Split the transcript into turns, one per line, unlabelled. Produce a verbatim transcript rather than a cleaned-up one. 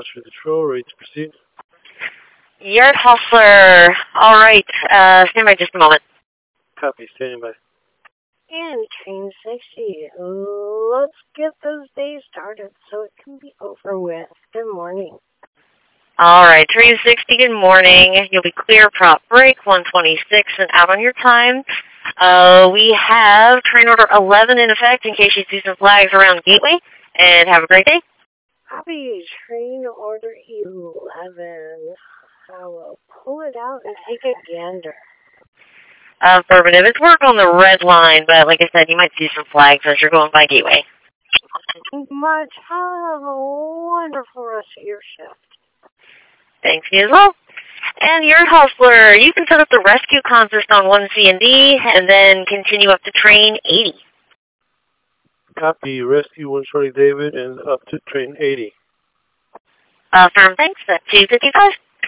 Master Control, ready to proceed.
Yard Hustler. All right. Uh, stand by just a moment.
Copy, standing by.
And Train sixty, let's get this day started so it can be over with. Good morning.
All right, Train sixty, good morning. You'll be clear, prop break, one twenty-six, and out on your time. Uh, we have Train Order eleven in effect in case you see some flags around Gateway, and have a great day.
Copy, Train Order eleven. I will pull it out and take a gander.
Affirmative. It's work on the red line, but like I said, you might see some flags as you're going by Gateway.
Much. Have a wonderful rest of your shift.
Thanks, you as well. And Yard Hustler, you can set up the rescue consist on one C and D, and then continue up to train eighty.
Copy, rescue one Charlie David and up to train eighty.
Uh, firm, thanks. That's two fifty-five.